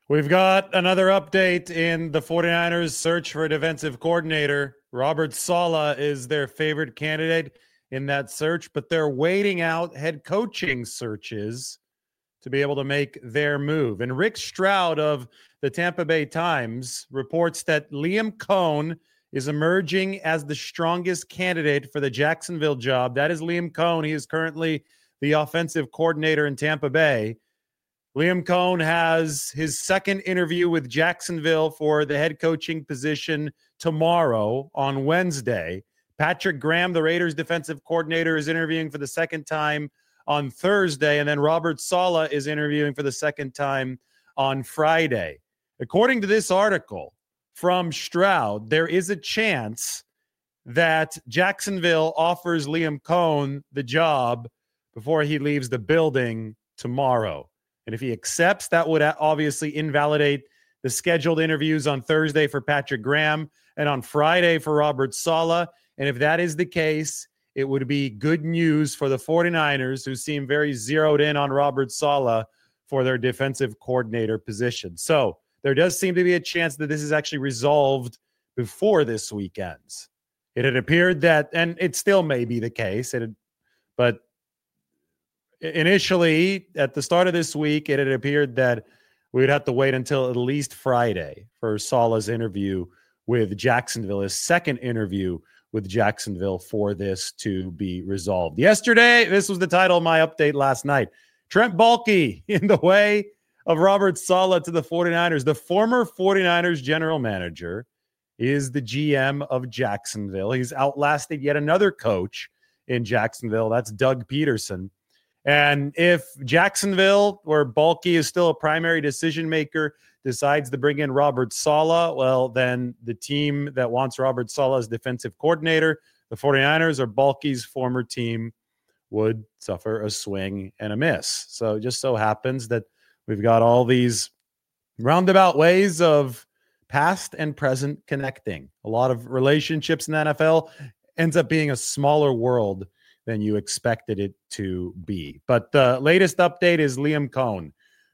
We've got another update in the 49ers search for a defensive coordinator. Robert Saleh is their favorite candidate in that search, but they're waiting out head coaching searches to be able to make their move. And Rick Stroud of the Tampa Bay Times reports that Liam Cohn is emerging as the strongest candidate for the Jacksonville job. That is Liam Cohn. He is currently the offensive coordinator in Tampa Bay. Liam Cohn has his second interview with Jacksonville for the head coaching position tomorrow on Wednesday. Patrick Graham, the Raiders defensive coordinator, is interviewing for the second time on Thursday, and then Robert Saleh is interviewing for the second time on Friday. According to this article from Stroud, there is a chance that Jacksonville offers Liam Cohn the job before he leaves the building tomorrow. And if he accepts, that would obviously invalidate the scheduled interviews on Thursday for Patrick Graham and on Friday for Robert Saleh. And if that is the case, it would be good news for the 49ers, who seem very zeroed in on Robert Saleh for their defensive coordinator position. So there does seem to be a chance that this is actually resolved before this week ends. It had appeared that, and it still may be the case, but initially, at the start of this week, it had appeared that we would have to wait until at least Friday for Saleh's interview with Jacksonville, his second interview with Jacksonville, for this to be resolved. Yesterday, this was the title of my update last night. Trent Baalke in the way of Robert Saleh to the 49ers. The former 49ers general manager is the GM of Jacksonville. He's outlasted yet another coach in Jacksonville. That's Doug Peterson. And if Jacksonville, where Baalke is still a primary decision maker, decides to bring in Robert Saleh, well, then the team that wants Robert Saleh as defensive coordinator, the 49ers or Baalke's former team, would suffer a swing and a miss. So it just so happens that we've got all these roundabout ways of past and present connecting. A lot of relationships in the NFL ends up being a smaller world than you expected it to be. But the latest update is Liam Cohn,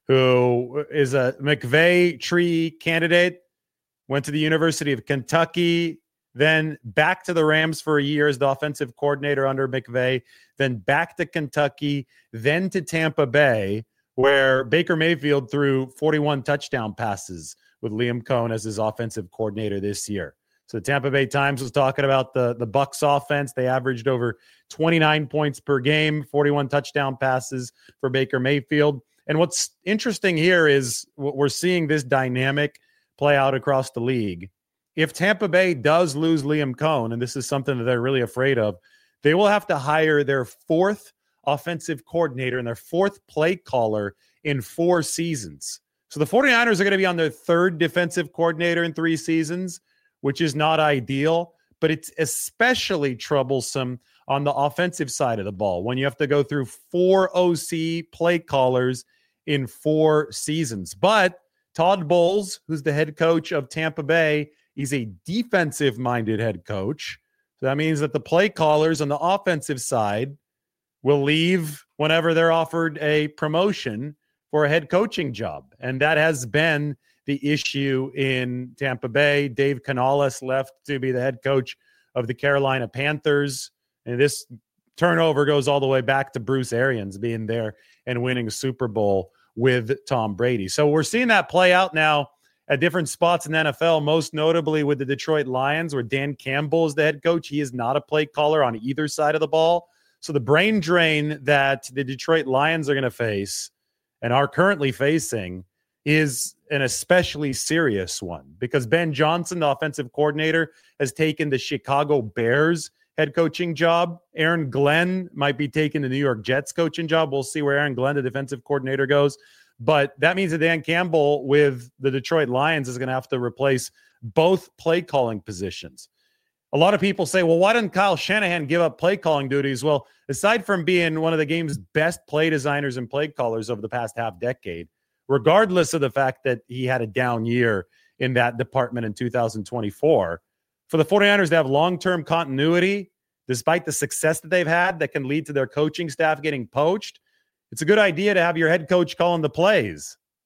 who is a McVay tree candidate, went to the University of Kentucky, then back to the Rams for a year as the offensive coordinator under McVay, then back to Kentucky, then to Tampa Bay, where Baker Mayfield threw 41 touchdown passes with Liam Cohn as his offensive coordinator this year. So the Tampa Bay Times was talking about the Bucs offense. They averaged over 29 points per game, 41 touchdown passes for Baker Mayfield. And what's interesting here is we're seeing this dynamic play out across the league. If Tampa Bay does lose Liam Cohn, and this is something that they're really afraid of, they will have to hire their fourth offensive coordinator and their fourth play caller in 4 seasons. So the 49ers are going to be on their third defensive coordinator in 3 seasons, which is not ideal, but it's especially troublesome on the offensive side of the ball when you have to go through 4 OC play callers in 4 seasons. But Todd Bowles, who's the head coach of Tampa Bay, he's a defensive-minded head coach. So that means that the play callers on the offensive side will leave whenever they're offered a promotion for a head coaching job. And that has been the issue in Tampa Bay. Dave Canales left to be the head coach of the Carolina Panthers. And this turnover goes all the way back to Bruce Arians being there and winning a Super Bowl with Tom Brady. So we're seeing that play out now at different spots in the NFL, most notably with the Detroit Lions, where Dan Campbell is the head coach. He is not a play caller on either side of the ball. So the brain drain that the Detroit Lions are going to face and are currently facing is an especially serious one, because Ben Johnson, the offensive coordinator, has taken the Chicago Bears head coaching job. Aaron Glenn might be taking the New York Jets coaching job. We'll see where Aaron Glenn, the defensive coordinator, goes. But that means that Dan Campbell with the Detroit Lions is going to have to replace both play calling positions. A lot of people say, well, why didn't Kyle Shanahan give up play calling duties? Well, aside from being one of the game's best play designers and play callers over the past half decade, regardless of the fact that he had a down year in that department in 2024, for the 49ers to have long-term continuity, despite the success that they've had that can lead to their coaching staff getting poached, it's a good idea to have your head coach calling the plays.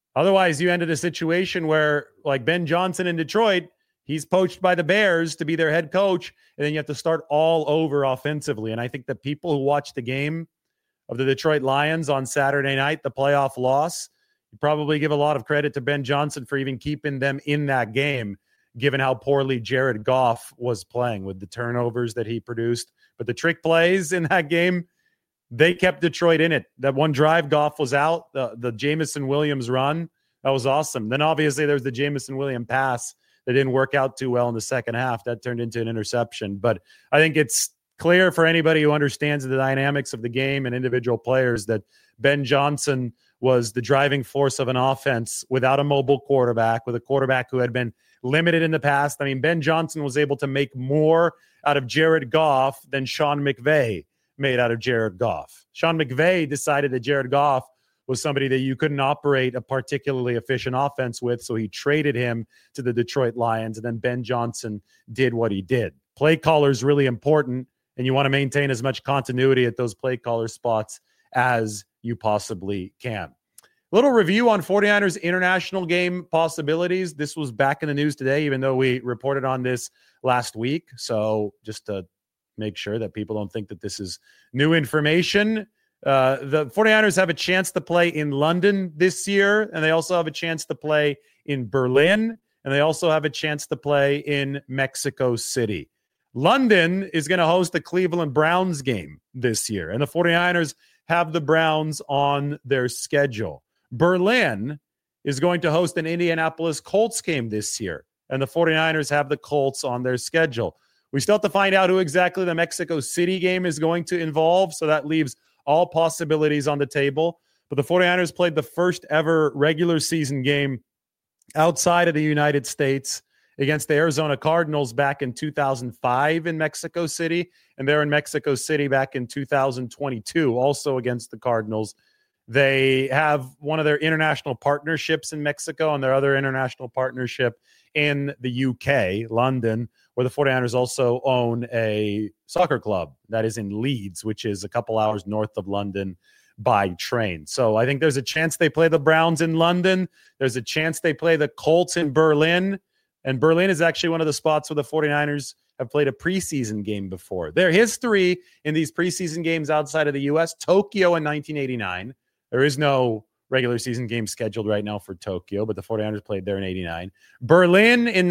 Otherwise, you ended a situation where, like Ben Johnson in Detroit, he's poached by the Bears to be their head coach, and then you have to start all over offensively. And I think the people who watched the game of the Detroit Lions on Saturday night, the playoff loss, you probably give a lot of credit to Ben Johnson for even keeping them in that game, given how poorly Jared Goff was playing with the turnovers that he produced. But the trick plays in that game, they kept Detroit in it. That one drive, Goff was out. The Jameson Williams run, that was awesome. Then obviously there's the Jameson Williams pass that didn't work out too well in the second half. That turned into an interception. But I think it's clear for anybody who understands the dynamics of the game and individual players that Ben Johnson was the driving force of an offense without a mobile quarterback, with a quarterback who had been limited in the past. I mean, Ben Johnson was able to make more out of Jared Goff than Sean McVay made out of Jared Goff. Sean McVay decided that Jared Goff was somebody that you couldn't operate a particularly efficient offense with, so he traded him to the Detroit Lions, and then Ben Johnson did what he did. Play caller is really important, and you want to maintain as much continuity at those play caller spots as you possibly can. A little review on 49ers international game possibilities. This was back in the news today, even though we reported on this last week. So just to make sure that people don't think that this is new information. The 49ers have a chance to play in London this year, and they also have a chance to play in Berlin, and they also have a chance to play in Mexico City. London is going to host the Cleveland Browns game this year, and the 49ers have the Browns on their schedule. Berlin is going to host an Indianapolis Colts game this year, and the 49ers have the Colts on their schedule. We still have to find out who exactly the Mexico City game is going to involve, so that leaves all possibilities on the table. But the 49ers played the first ever regular season game outside of the United States against the Arizona Cardinals back in 2005 in Mexico City, and they're in Mexico City back in 2022, also against the Cardinals. They have one of their international partnerships in Mexico and their other international partnership in the UK, London, where the 49ers also own a soccer club that is in Leeds, which is a couple hours north of London by train. So I think there's a chance they play the Browns in London. There's a chance they play the Colts in Berlin. And Berlin is actually one of the spots where the 49ers have played a preseason game before. Their history in these preseason games outside of the U.S., Tokyo in 1989. There is no regular season game scheduled right now for Tokyo, but the 49ers played there in 89. Berlin in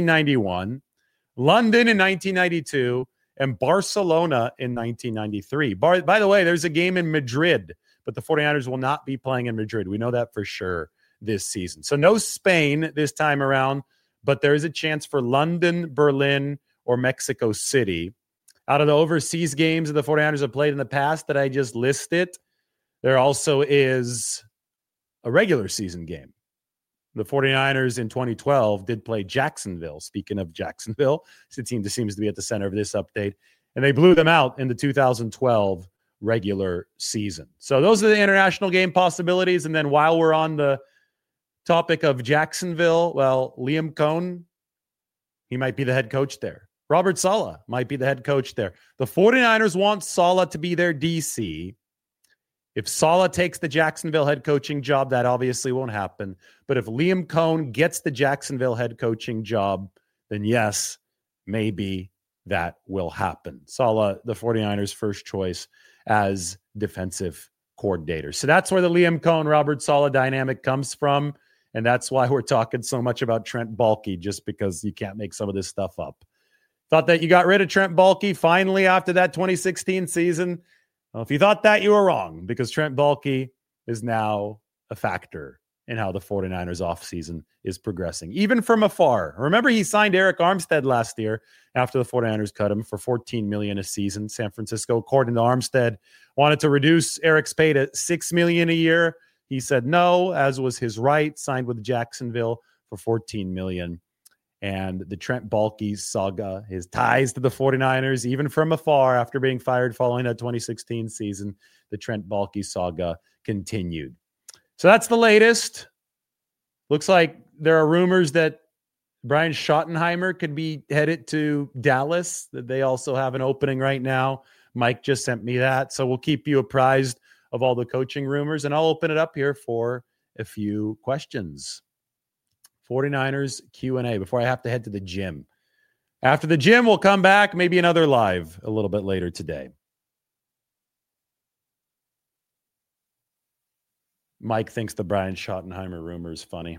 1991. London in 1992. And Barcelona in 1993. By the way, there's a game in Madrid, but the 49ers will not be playing in Madrid. We know that for sure this season. So no Spain this time around, but there is a chance for London, Berlin, or Mexico City. Out of the overseas games that the 49ers have played in the past that I just listed, there also is a regular season game. The 49ers in 2012 did play Jacksonville. Speaking of Jacksonville, it's a team that seems to be at the center of this update. And they blew them out in the 2012 regular season. So those are the international game possibilities. And then while we're on the topic of Jacksonville, well, Liam Cohn, he might be the head coach there. Robert Saleh might be the head coach there. The 49ers want Saleh to be their DC. If Saleh takes the Jacksonville head coaching job, that obviously won't happen. But if Liam Cohn gets the Jacksonville head coaching job, then yes, maybe that will happen. Saleh, the 49ers' first choice as defensive coordinator. So that's where the Liam Cohn, Robert Saleh dynamic comes from. And that's why we're talking so much about Trent Baalke, just because you can't make some of this stuff up. Thought that you got rid of Trent Baalke finally after that 2016 season. Well, if you thought that, you were wrong, because Trent Baalke is now a factor in how the 49ers offseason is progressing, even from afar. Remember, he signed Eric Armstead last year after the 49ers cut him for $14 million a season. San Francisco, according to Armstead, wanted to reduce Eric's pay to $6 million a year. He said no, as was his right, signed with Jacksonville for $14 million. And the Trent Baalke saga, his ties to the 49ers, even from afar after being fired following that 2016 season, the Trent Baalke saga continued. So that's the latest. Looks like there are rumors that Brian Schottenheimer could be headed to Dallas, that they also have an opening right now. Mike just sent me that. So we'll keep you apprised of all the coaching rumors, and I'll open it up here for a few questions. 49ers Q&A before I have to head to the gym. After the gym, we'll come back, maybe another live a little bit later today. Mike thinks the Brian Schottenheimer rumor is funny.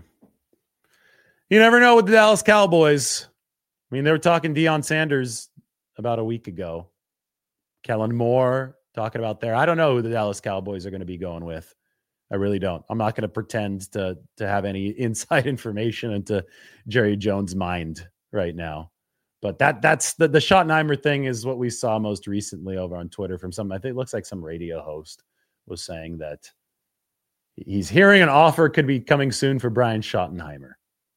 You never know with the Dallas Cowboys. I mean, they were talking Deion Sanders about a week ago. Kellen Moore talking about there. I don't know who the Dallas Cowboys are going to be going with. I really don't. I'm not going to pretend to have any inside information into Jerry Jones' mind right now. But that's the Schottenheimer thing is what we saw most recently over on Twitter from some, I think it looks like some radio host was saying that he's hearing an offer could be coming soon for Brian Schottenheimer.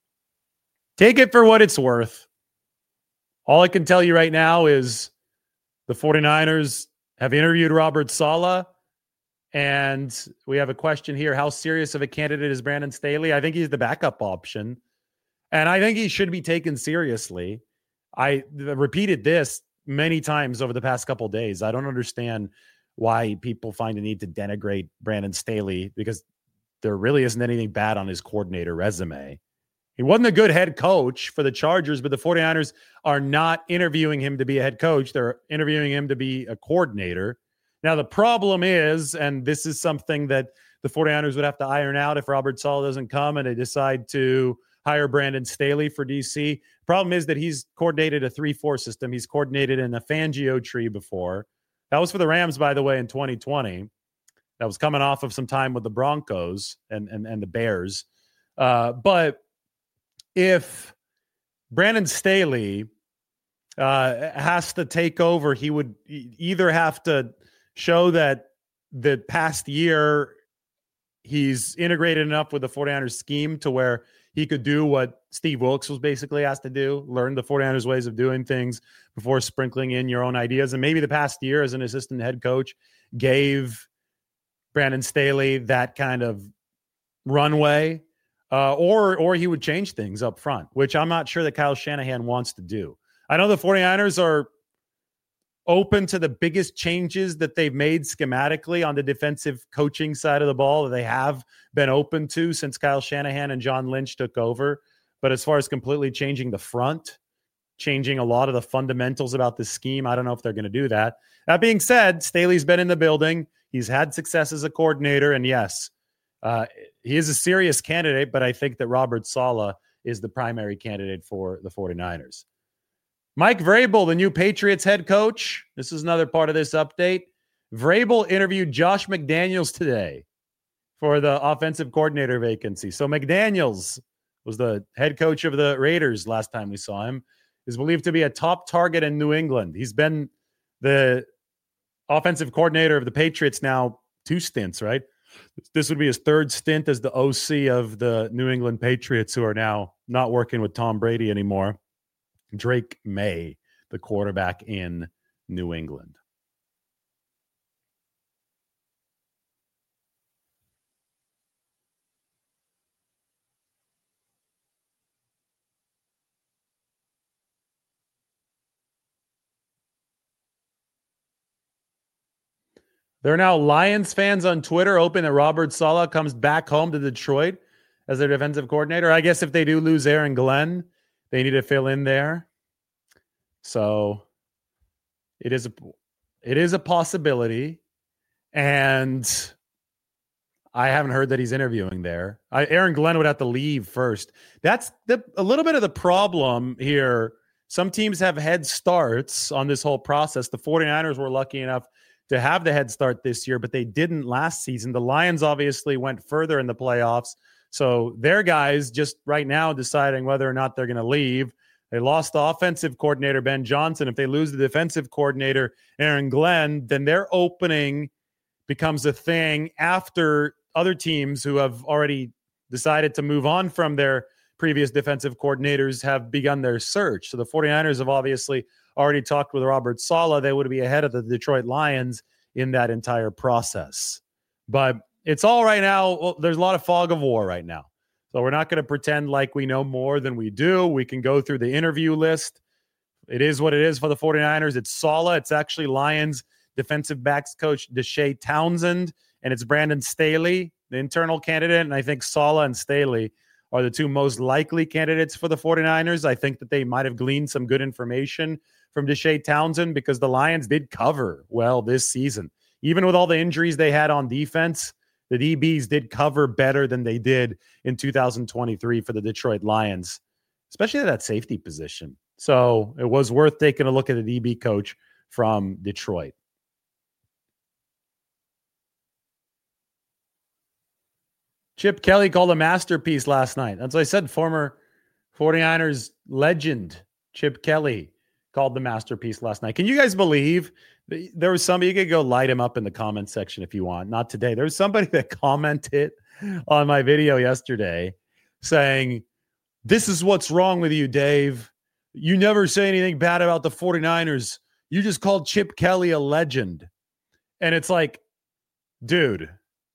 Take it for what it's worth. All I can tell you right now is the 49ers have interviewed Robert Saleh, and we have a question here. How serious of a candidate is Brandon Staley? I think he's the backup option, and I think he should be taken seriously. I repeated this many times over the past couple of days. I don't understand why people find a need to denigrate Brandon Staley because there really isn't anything bad on his coordinator resume. He wasn't a good head coach for the Chargers, but the 49ers are not interviewing him to be a head coach. They're interviewing him to be a coordinator. Now, the problem is, and this is something that the 49ers would have to iron out if Robert Saleh doesn't come and they decide to hire Brandon Staley for DC. Problem is that he's coordinated a 3-4 system. He's coordinated in a Fangio tree before. That was for the Rams, by the way, in 2020. That was coming off of some time with the Broncos and the Bears. But if Brandon Staley has to take over, he would either have to show that the past year he's integrated enough with the 49ers scheme to where he could do what Steve Wilkes was basically asked to do, learn the 49ers ways of doing things before sprinkling in your own ideas. And maybe the past year as an assistant head coach gave Brandon Staley that kind of runway, or he would change things up front, which I'm not sure that Kyle Shanahan wants to do. I know the 49ers are open to the biggest changes that they've made schematically on the defensive coaching side of the ball that they have been open to since Kyle Shanahan and John Lynch took over. But as far as completely changing the front, changing a lot of the fundamentals about the scheme, I don't know if they're going to do that. That being said, Staley's been in the building. He's had success as a coordinator. And yes, he is a serious candidate, but I think that Robert Saleh is the primary candidate for the 49ers. Mike Vrabel, the new Patriots head coach. This is another part of this update. Vrabel interviewed Josh McDaniels today for the offensive coordinator vacancy. So McDaniels was the head coach of the Raiders last time we saw him, is believed to be a top target in New England. He's been the offensive coordinator of the Patriots now 2 stints, right? This would be his 3rd stint as the OC of the New England Patriots, who are now not working with Tom Brady anymore. Drake May, the quarterback in New England. There are now Lions fans on Twitter hoping that Robert Saleh comes back home to Detroit as their defensive coordinator. I guess if they do lose Aaron Glenn, they need to fill in there. So it is a possibility. And I haven't heard that he's interviewing there. Aaron Glenn would have to leave first. That's a little bit of the problem here. Some teams have head starts on this whole process. The 49ers were lucky enough to have the head start this year, but they didn't last season. The Lions obviously went further in the playoffs. So their guys just right now deciding whether or not they're going to leave. They lost the offensive coordinator, Ben Johnson. If they lose the defensive coordinator, Aaron Glenn, then their opening becomes a thing after other teams who have already decided to move on from their previous defensive coordinators have begun their search. So the 49ers have obviously already talked with Robert Saleh. They would be ahead of the Detroit Lions in that entire process. But it's all right now. Well, there's a lot of fog of war right now. So we're not going to pretend like we know more than we do. We can go through the interview list. It is what it is for the 49ers. It's Saleh. It's actually Lions defensive backs coach Deshae Townsend, and it's Brandon Staley. the internal candidate, and I think Saleh and Staley are the two most likely candidates for the 49ers. I think that they might have gleaned some good information from Deshae Townsend because the Lions did cover well this season. Even with all the injuries they had on defense, the DBs did cover better than they did in 2023 for the Detroit Lions, especially at that safety position. So it was worth taking a look at the DB coach from Detroit. Chip Kelly called a masterpiece last night. That's what I said. Former 49ers legend Chip Kelly called the masterpiece last night. Can you guys believe there was somebody? You could go light him up in the comment section if you want. Not today. There was somebody that commented on my video yesterday saying, "This is what's wrong with you, Dave. You never say anything bad about the 49ers. You just called Chip Kelly a legend." And it's like, dude,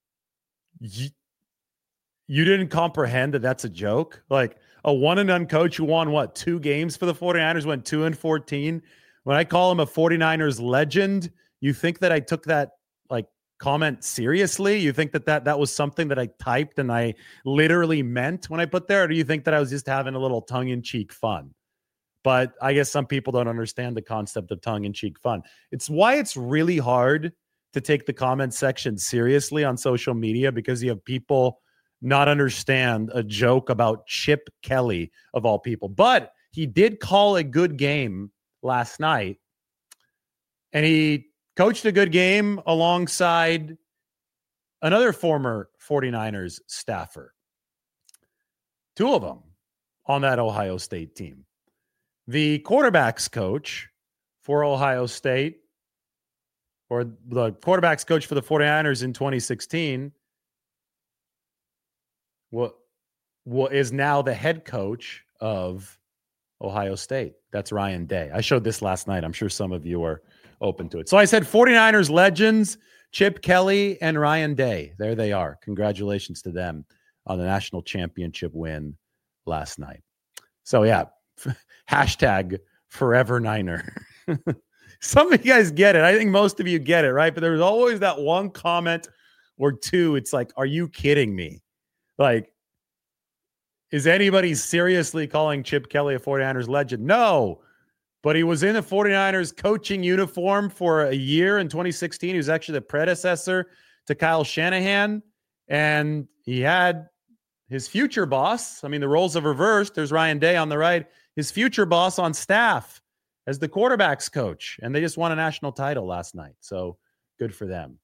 you didn't comprehend that that's a joke? Like a one-and-done coach who won, 2 games for the 49ers, went 2-14. When I call him a 49ers legend, you think that I took that comment seriously? You think that was something that I typed and I literally meant when I put there? Or do you think that I was just having a little tongue-in-cheek fun? But I guess some people don't understand the concept of tongue-in-cheek fun. It's why it's really hard to take the comment section seriously on social media, because you have people not understand a joke about Chip Kelly of all people. But he did call a good game last night, and he coached a good game alongside another former 49ers staffer. 2 of them on that Ohio State team. The quarterback's coach for Ohio State, or the quarterback's coach for the 49ers in 2016, is now the head coach of Ohio State. That's Ryan Day. I showed this last night. I'm sure some of you are open to it. So I said 49ers legends, Chip Kelly and Ryan Day. There they are. Congratulations to them on the national championship win last night. So yeah, hashtag Forever Niner. Some of you guys get it. I think most of you get it, right? But there's always that one comment or two. It's like, are you kidding me? Like, is anybody seriously calling Chip Kelly a 49ers legend? No, but he was in the 49ers coaching uniform for a year in 2016. He was actually the predecessor to Kyle Shanahan, and he had his future boss. I mean, the roles have reversed. There's Ryan Day on the right, his future boss on staff as the quarterback's coach, and they just won a national title last night. So good for them.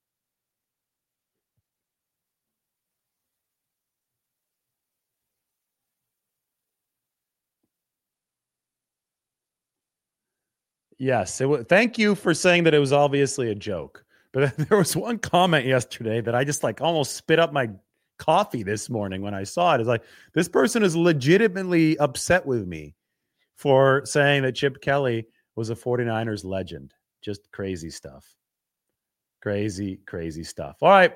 Yes. Thank you for saying that it was obviously a joke. But there was one comment yesterday that I just almost spit up my coffee this morning when I saw it. It's like, this person is legitimately upset with me for saying that Chip Kelly was a 49ers legend. Just crazy stuff. Crazy, crazy stuff. All right.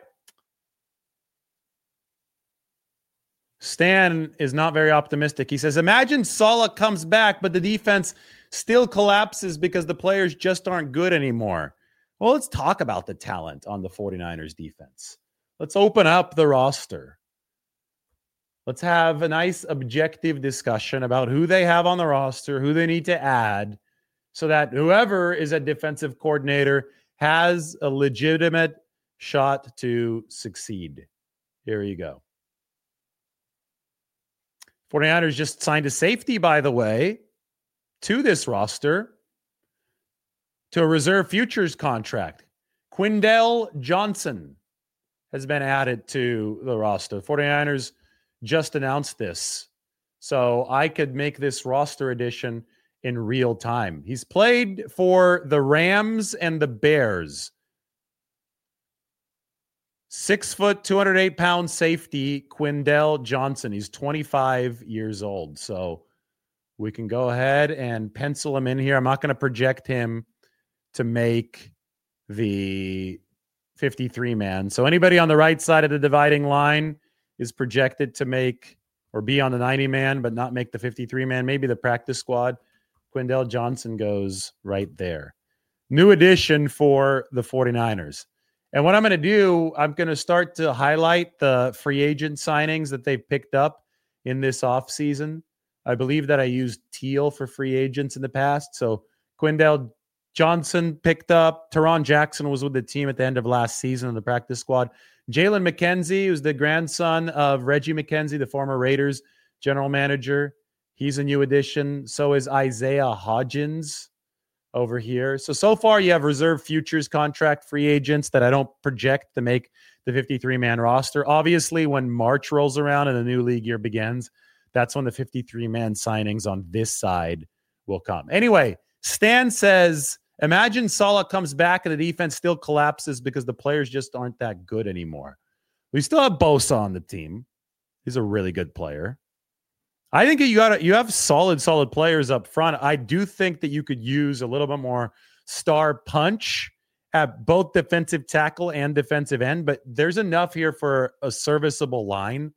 Stan is not very optimistic. He says, imagine Saleh comes back, but the defense still collapses because the players just aren't good anymore. Well, let's talk about the talent on the 49ers defense. Let's open up the roster. Let's have a nice objective discussion about who they have on the roster, who they need to add, so that whoever is a defensive coordinator has a legitimate shot to succeed. Here you go. 49ers just signed a safety, by the way, to this roster, to a reserve futures contract. Quindell Johnson has been added to the roster. 49ers just announced this, so I could make this roster addition in real time. He's played for the Rams and the Bears. 6 foot, 208 pound safety, Quindell Johnson. He's 25 years old. So we can go ahead and pencil him in here. I'm not going to project him to make the 53 man. So anybody on the right side of the dividing line is projected to make or be on the 90 man, but not make the 53 man, maybe the practice squad. Quindell Johnson goes right there. New addition for the 49ers. And what I'm going to do, I'm going to start to highlight the free agent signings that they've picked up in this offseason. I believe that I used Teal for free agents in the past. So Quindale Johnson picked up. Teron Jackson was with the team at the end of last season on the practice squad. Jalen McKenzie, who's the grandson of Reggie McKenzie, the former Raiders general manager. He's a new addition. So is Isaiah Hodgins over here. So far you have reserve futures contract free agents that I don't project to make the 53-man roster. Obviously, when March rolls around and the new league year begins, that's when the 53-man signings on this side will come. Anyway, Stan says, imagine Saleh comes back and the defense still collapses because the players just aren't that good anymore. We still have Bosa on the team. He's a really good player. I think you have solid players up front. I do think that you could use a little bit more star punch at both defensive tackle and defensive end, but there's enough here for a serviceable line.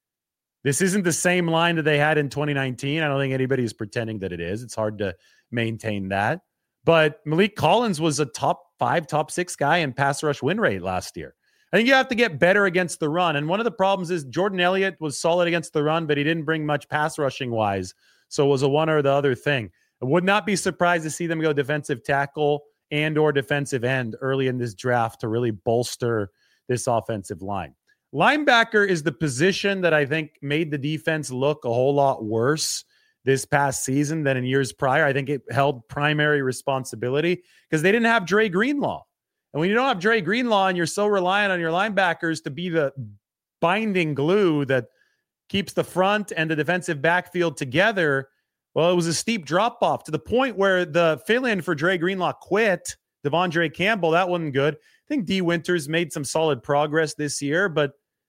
This isn't the same line that they had in 2019. I don't think anybody is pretending that it is. It's hard to maintain that. But Malik Collins was a top 5, top 6 guy in pass rush win rate last year. I think you have to get better against the run. And one of the problems is Jordan Elliott was solid against the run, but he didn't bring much pass rushing wise. So it was a one or the other thing. I would not be surprised to see them go defensive tackle and or defensive end early in this draft to really bolster this offensive line. Linebacker is the position that I think made the defense look a whole lot worse this past season than in years prior. I think it held primary responsibility because they didn't have Dre Greenlaw. And when you don't have Dre Greenlaw and you're so reliant on your linebackers to be the binding glue that keeps the front and the defensive backfield together, well, it was a steep drop-off to the point where the fill-in for Dre Greenlaw quit, Devondre Campbell. That wasn't good. I think D. Winters made some solid progress this year, but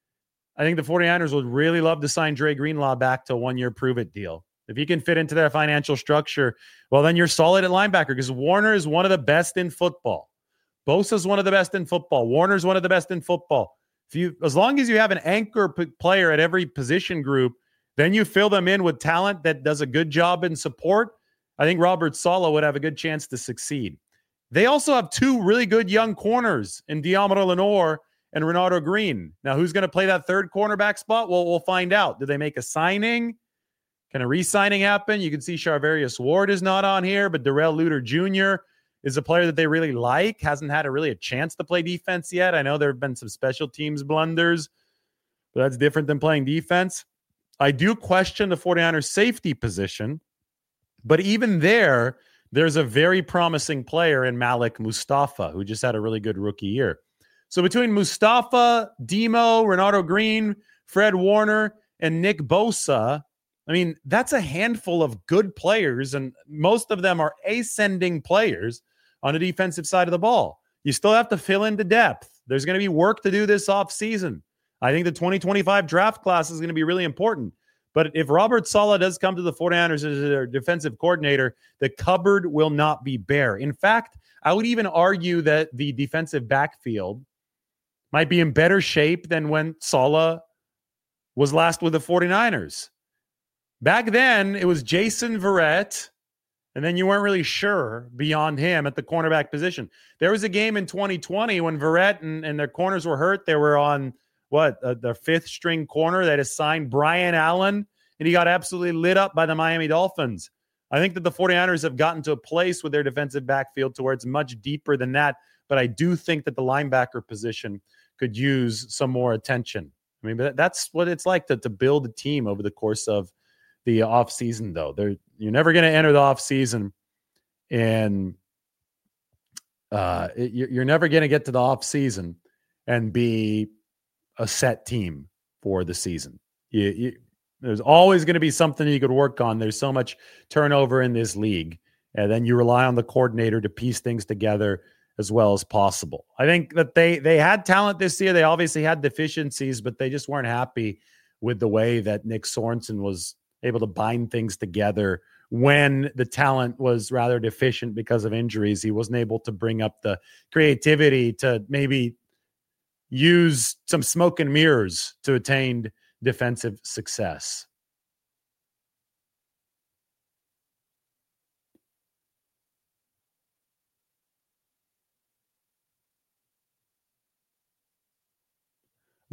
I think the 49ers would really love to sign Dre Greenlaw back to a one-year prove-it deal. If he can fit into their financial structure, well, then you're solid at linebacker because Warner is one of the best in football. Bosa's one of the best in football. Warner's one of the best in football. As long as you have an anchor player at every position group, then you fill them in with talent that does a good job in support. I think Robert Saleh would have a good chance to succeed. They also have 2 really good young corners in Diamaro Lenoir and Renato Green. Now, who's going to play that third cornerback spot? Well, we'll find out. Did they make a signing? Can a re-signing happen? You can see Charvarius Ward is not on here, but Darrell Luter Jr. is a player that they really like. Hasn't had a chance to play defense yet. I know there have been some special teams blunders, but that's different than playing defense. I do question the 49ers safety position, but even there's a very promising player in Malik Mustafa, who just had a really good rookie year. So between Mustafa, Demo, Renato Green, Fred Warner, and Nick Bosa, I mean, that's a handful of good players, and most of them are ascending players on the defensive side of the ball. You still have to fill in the depth. There's going to be work to do this offseason. I think the 2025 draft class is going to be really important. But if Robert Saleh does come to the 49ers as their defensive coordinator, the cupboard will not be bare. In fact, I would even argue that the defensive backfield might be in better shape than when Saleh was last with the 49ers. Back then, it was Jason Verrett, and then you weren't really sure beyond him at the cornerback position. There was a game in 2020 when Verrett and their corners were hurt. They were on, the 5th-string corner that assigned Brian Allen, and he got absolutely lit up by the Miami Dolphins. I think that the 49ers have gotten to a place with their defensive backfield to where it's much deeper than that, but I do think that the linebacker position could use some more attention. I mean, but that's what it's like to build a team over the course of the offseason, though. You're never going to enter the offseason and you're never going to get to the offseason and be a set team for the season. There's always going to be something you could work on. There's so much turnover in this league. And then you rely on the coordinator to piece things together as well as possible. I think that they had talent this year. They obviously had deficiencies, but they just weren't happy with the way that Nick Sorensen was able to bind things together when the talent was rather deficient because of injuries. He wasn't able to bring up the creativity to maybe use some smoke and mirrors to attain defensive success.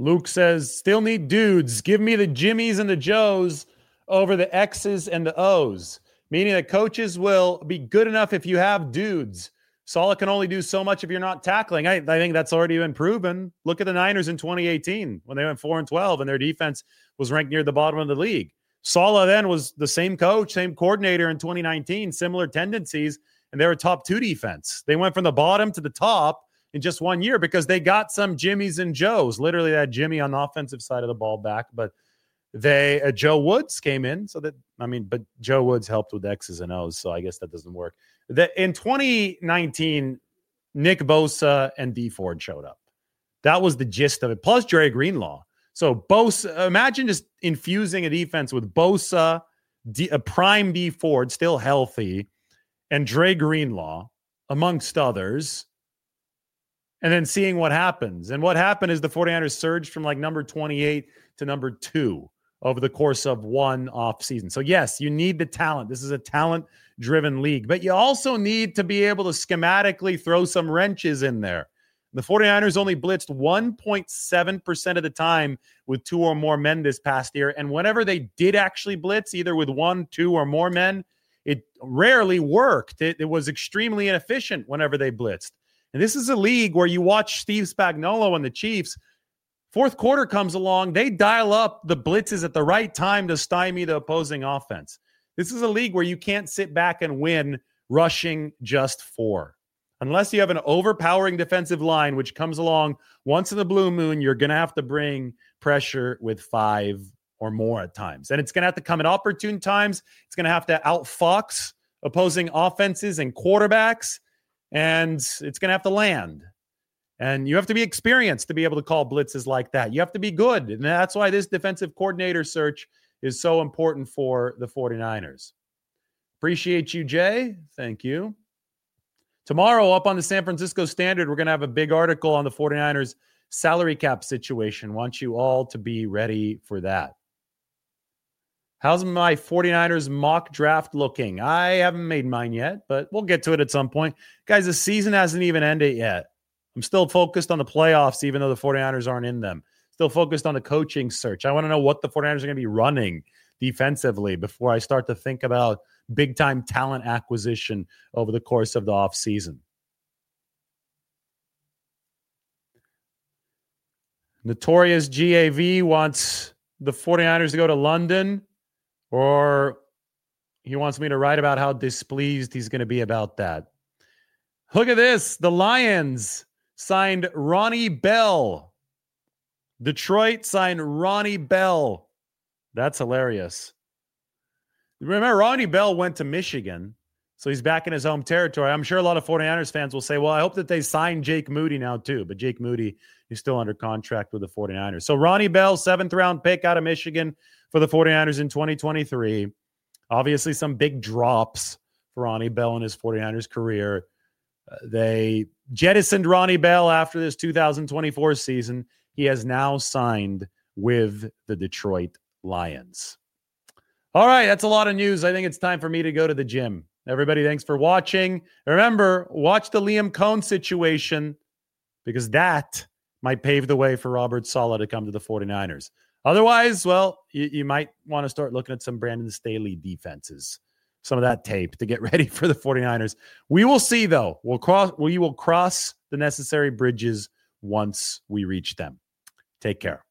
Luke says, still need dudes. Give me the Jimmies and the Joes over the X's and the O's, meaning that coaches will be good enough if you have dudes. Saleh can only do so much if you're not tackling. I think that's already been proven. Look at the Niners in 2018 when they went 4-12 and their defense was ranked near the bottom of the league. Saleh then was the same coach, same coordinator in 2019, similar tendencies, and they were top 2 defense. They went from the bottom to the top in just 1 year because they got some Jimmies and Joes, literally that Jimmy on the offensive side of the ball back. But Joe Woods came in, but Joe Woods helped with X's and O's, so I guess that doesn't work. In 2019, Nick Bosa and Dee Ford showed up. That was the gist of it, plus Dre Greenlaw. So Bosa, imagine just infusing a defense with Bosa, a prime Dee Ford, still healthy, and Dre Greenlaw, amongst others, and then seeing what happens. And what happened is the 49ers surged from like number 28 to number 2 over the course of one off season. So yes, you need the talent. This is a talent-driven league, but you also need to be able to schematically throw some wrenches in there. The 49ers only blitzed 1.7% of the time with 2 or more men this past year. And whenever they did actually blitz, either with 1, 2, or more men, it rarely worked. It was extremely inefficient whenever they blitzed. And this is a league where you watch Steve Spagnuolo and the Chiefs. Fourth quarter comes along, they dial up the blitzes at the right time to stymie the opposing offense. This is a league where you can't sit back and win rushing just 4. Unless you have an overpowering defensive line, which comes along once in the blue moon, you're going to have to bring pressure with 5 or more at times. And it's going to have to come at opportune times. It's going to have to outfox opposing offenses and quarterbacks, and it's going to have to land. And you have to be experienced to be able to call blitzes like that. You have to be good. And that's why this defensive coordinator search is so important for the 49ers. Appreciate you, Jay. Thank you. Tomorrow, up on the San Francisco Standard, we're going to have a big article on the 49ers salary cap situation. Want you all to be ready for that. How's my 49ers mock draft looking? I haven't made mine yet, but we'll get to it at some point. Guys, the season hasn't even ended yet. I'm still focused on the playoffs, even though the 49ers aren't in them. Still focused on the coaching search. I want to know what the 49ers are going to be running defensively before I start to think about big-time talent acquisition over the course of the offseason. Notorious GAV wants the 49ers to go to London, or he wants me to write about how displeased he's going to be about that. Look at this. The Lions signed Ronnie Bell. Detroit signed Ronnie Bell. That's hilarious. Remember, Ronnie Bell went to Michigan, so he's back in his home territory. I'm sure a lot of 49ers fans will say, well, I hope that they sign Jake Moody now too, but Jake Moody is still under contract with the 49ers. So Ronnie Bell, 7th-round pick out of Michigan for the 49ers in 2023. Obviously, some big drops for Ronnie Bell in his 49ers career. They jettisoned Ronnie Bell after this 2024 season. He has now signed with the Detroit Lions. All right, that's a lot of news. I think it's time for me to go to the gym. Everybody, thanks for watching. Remember, watch the Liam Cohn situation because that might pave the way for Robert Saleh to come to the 49ers. Otherwise, well, you might want to start looking at some Brandon Staley defenses, some of that tape to get ready for the 49ers. We will see, though. We will cross the necessary bridges once we reach them. Take care.